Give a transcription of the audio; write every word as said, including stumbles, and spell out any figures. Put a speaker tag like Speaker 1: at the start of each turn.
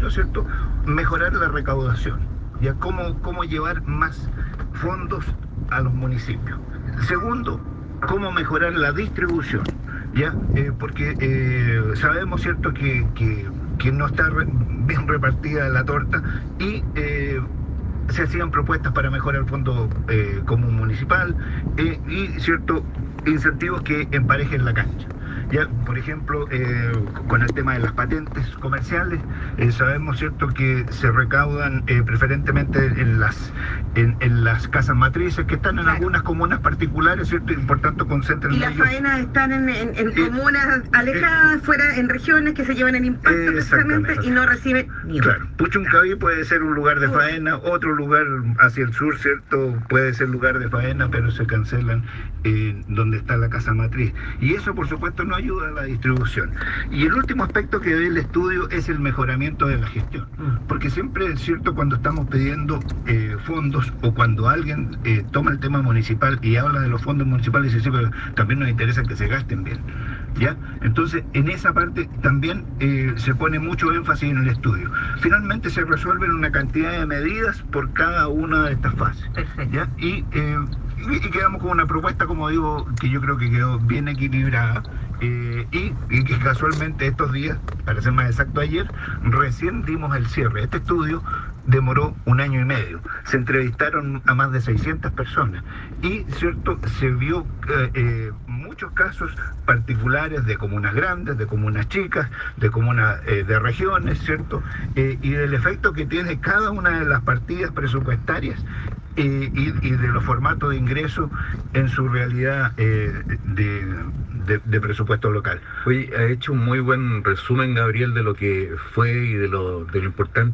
Speaker 1: primero, ¿cierto?, mejorar la recaudación, ya cómo, cómo llevar más fondos a los municipios. Segundo, cómo mejorar la distribución, ya eh, porque eh, sabemos, cierto, que, que, que no está re, bien repartida la torta y eh, se hacían propuestas para mejorar el fondo eh, común municipal eh, y cierto incentivos que emparejen la cancha. Ya, por ejemplo, eh, con el tema de las patentes comerciales, eh, sabemos, cierto, que se recaudan eh, preferentemente en las en, en las casas matrices que están en
Speaker 2: claro.
Speaker 1: algunas comunas particulares, cierto, y por tanto concentran.
Speaker 2: Y las
Speaker 1: ellos.
Speaker 2: faenas están en, en, en
Speaker 1: eh,
Speaker 2: comunas alejadas, eh, fuera, en regiones que se llevan el impacto precisamente y no reciben ni uno.
Speaker 1: Claro, Puchuncaví puede ser un lugar de faena, otro lugar hacia el sur, cierto, puede ser lugar de faena, pero se cancelan eh, donde está la casa matriz. Y eso, por supuesto, no ayuda a la distribución. Y el último aspecto que ve el estudio es el mejoramiento de la gestión. Porque siempre es cierto, cuando estamos pidiendo eh, fondos o cuando alguien eh, toma el tema municipal y habla de los fondos municipales, dice, sí, pero también nos interesa que se gasten bien. ¿Ya? Entonces, en esa parte también eh, se pone mucho énfasis en el estudio. Finalmente se resuelven una cantidad de medidas por cada una de estas fases. ¿Ya? Y, eh, y, y quedamos con una propuesta, como digo, que yo creo que quedó bien equilibrada. Eh, y, y que casualmente estos días, para ser más exacto ayer, recién dimos el cierre. Este estudio demoró un año y medio. Se entrevistaron a más de seiscientas personas y, cierto, se vio eh, eh, muchos casos particulares de comunas grandes, de comunas chicas, de comunas eh, de regiones, cierto, eh, y del efecto que tiene cada una de las partidas presupuestarias eh, y, y de los formatos de ingreso en su realidad eh, de, de, de presupuesto local.
Speaker 3: Oye, ha hecho un muy buen resumen, Gabriel, de lo que fue y de lo, de lo importante